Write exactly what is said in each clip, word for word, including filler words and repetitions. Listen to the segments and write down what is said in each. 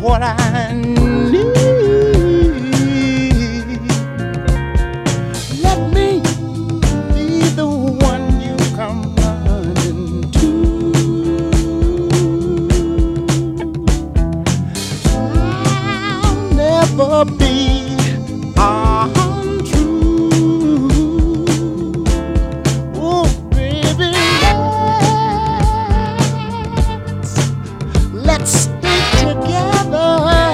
what I need. Let me be the one you come running to. I'll never be untrue. Oh, baby, let's, let's stay together,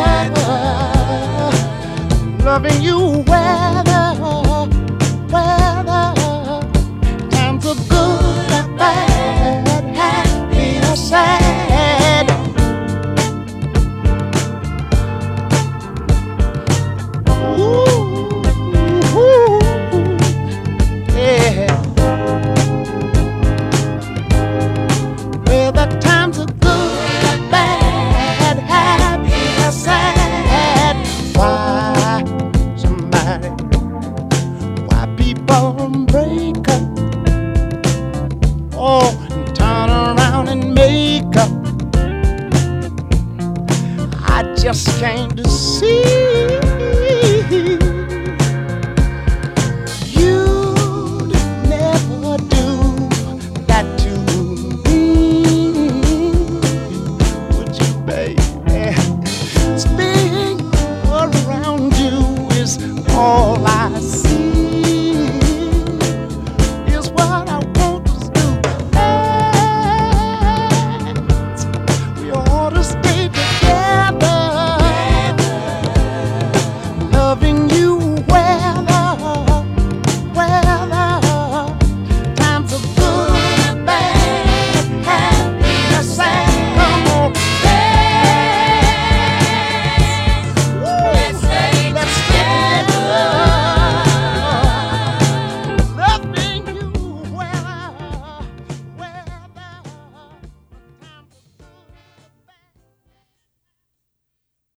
loving you weather, weather, times are good and bad, happy or sad. Ooh, ooh, yeah. Well, the times are good and bad, happy or sad. Why somebody, why people break up? Oh, and turn around and make up. I just came to see